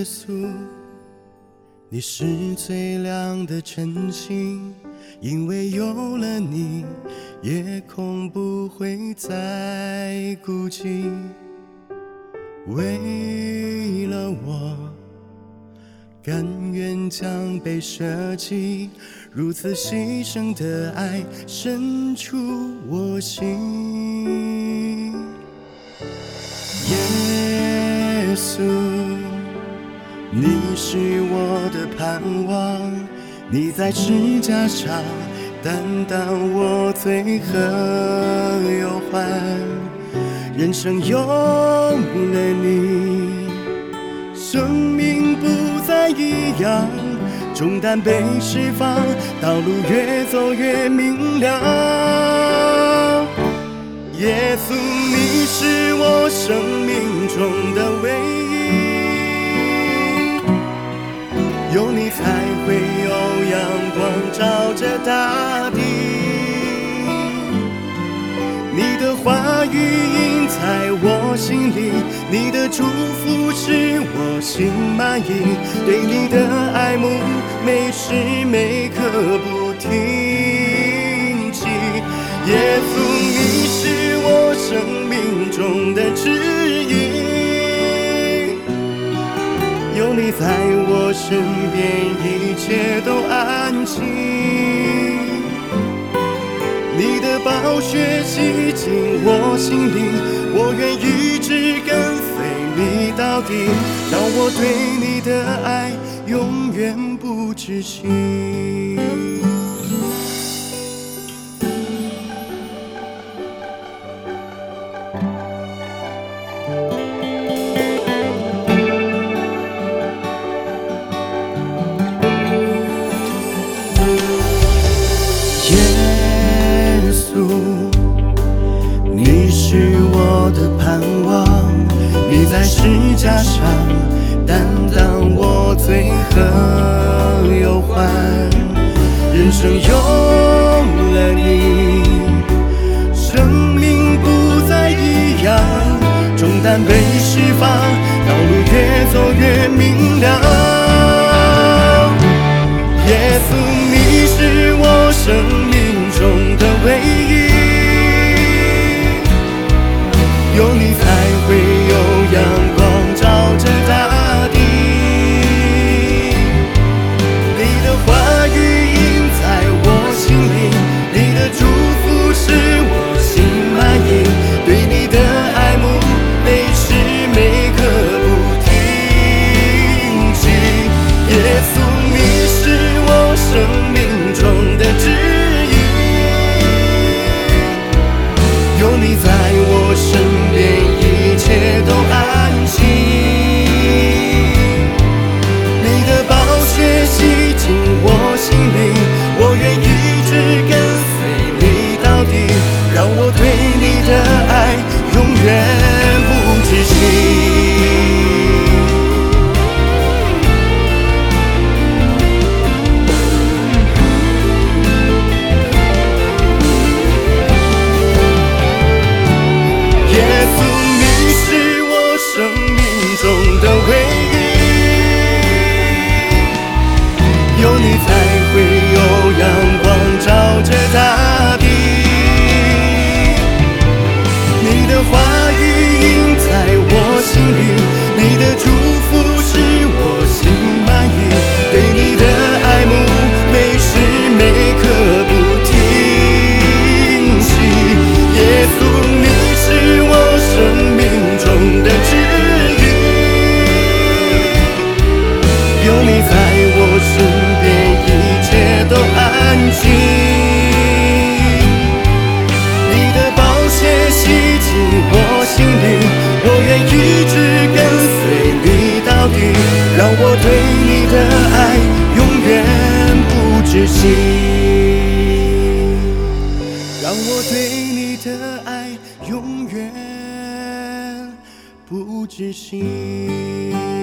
稣，你是最亮的晨星，因为有了你，夜空不会再孤寂。为了我，甘愿将被舍弃，如此牺牲的爱深出我心。耶稣，你是我的盼望，你在十架上担当我罪和忧患，人生有了你，生命不再一样，重担被释放，道路越走越明亮。耶稣，你是我生命中的唯一，有你才会有阳光照着大地，你的话语印在我心里，你的祝福使我心满意，对你的爱慕每时每刻不停息。耶稣，你是我生命中的指引，有你在我身边，一切都安心。你的宝血洗净我心灵，我愿一直跟随你到底，让我对你的爱永远不止息。耶稣，你是我的盼望，你在十架上担当我罪和忧患，人生有了你，生命不再一样，重担被释放，道路越走越明亮。耶稣，你是我生命中的唯一，有你才会有阳光照着大地，你的话语印在我心里，你的祝福使我心满意，对你的爱慕每时每刻不停息。耶稣，你是我生命中的指引，有你在我身边，一切都安心。你的宝血洗净我心灵，我愿一直跟随你到底，让我对你的爱永远不止息。有你才会有阳光照着大地，你的话语印在我心里，你的祝福使我心满意，对你的爱慕每时每刻不停息。耶稣，你是我生命中的指引，有你在我身边，一切都安心。你的宝血洗净我心灵，我愿一直跟随你到底，让我对你的爱永远不止息，让我对你的爱永远不止息。